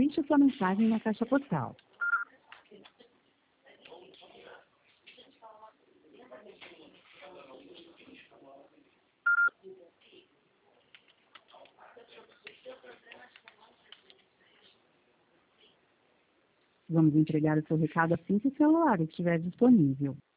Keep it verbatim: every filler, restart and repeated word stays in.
Deixe sua mensagem na caixa postal. Vamos entregar o seu recado assim que o celular estiver disponível.